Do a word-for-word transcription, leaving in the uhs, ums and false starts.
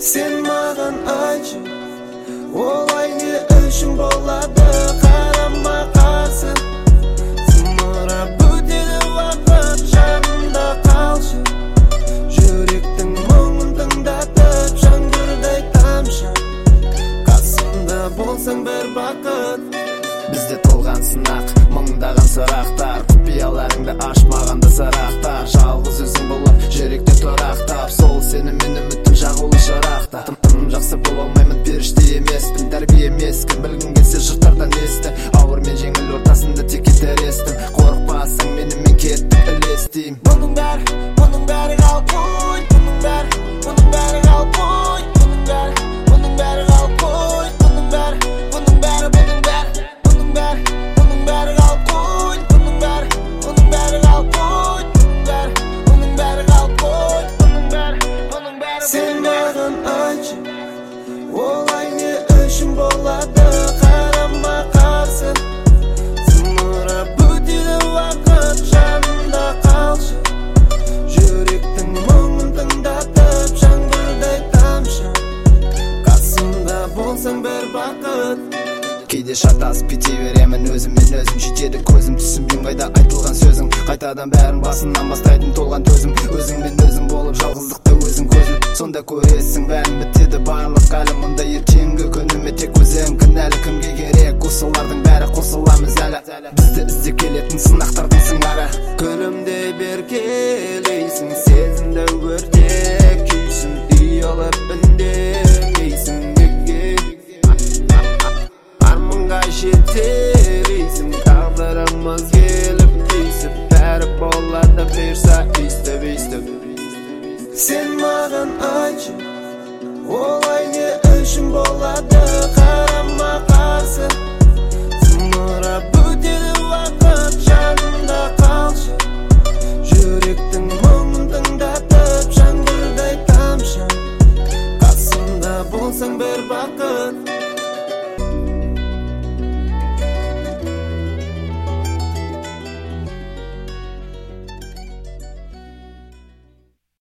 Sen mаған aytшы, олай не үшін болады қарама қарсы. Зымырап өтеді уақыт, жанымда қалшы. Жүректің мұңын тыңдатып, жаңбырдай тамшы. Қасымда болсаң бір бақыт. Бізде толған сынақ, мыңдаған сұрақтар, құпияларыңды ашмағанды сырақтар. Жалғыз өзің болып жүректе тұрақтап, сол сені мен үміттің жағулы шырақта. Тым жақсы бола алмаймын, періште емеспін, тәрбие емес, кім білгің келсе жұрттардан есті. Ауыр мен жеңіл ортасында тек кетерестім, қорықпасаң менімен кеттік ілестейм. Мұның бәрі, мұның бәрі қалып қой, мұның бәрі, мұның бәрі қалып қой, мұның бәрі, мұның бәрі қалып қой, мұның бәрі, мұның бәрі, мұның бәрі, мұның бәрі, мұның бәрі қалып қой, мұның бәрі, мұның бәрі қалып қой, мұның бәрі, мұның бәрі қалып қой, мұның бәрі, мұның бәрі. Сен маған айтшы, олай не үшін болады қарама қарсы. Зымырап өтеді уақыт, жанымда қалшы. Жүректің мұңын тыңдатып, жаңбырдай тамшы. Қасымда болсаң бір бақыт. Кейде шатасып кете беремін, өзіммен өзім жетеді көзім, түсінбеймін қайда айтылған сөзің. Қайтадан бәрін басынан бастайтын толған төзім, өзіңмен өзің болып жалғыздықта өзің көзіліп, сонда көресің бәрін бітеді барлық әлі. Мұнда ертеңгі күніме тек өзің кінәлі, кімге керек осылардың бәрі, қосыламыз әлі. Бізді іздеп келетін сынақтардың сыңары. Күлімдей бер келейсің, сезімді өртек күйсің, ұялып үндемейсің неге. Арманға жетелейсің, тағдырымыз келіп түйсіп, бәрі болады бұйырса өйстіп өйстіп. Сен маған айтшы, олай не үшін болады қарама қарсы. Зымырап өтеді уақыт, жанымда қалшы. Жүректің мұңын тыңдатып, жаңбырдай тамшы. Қасымда болсаң бір бақыт.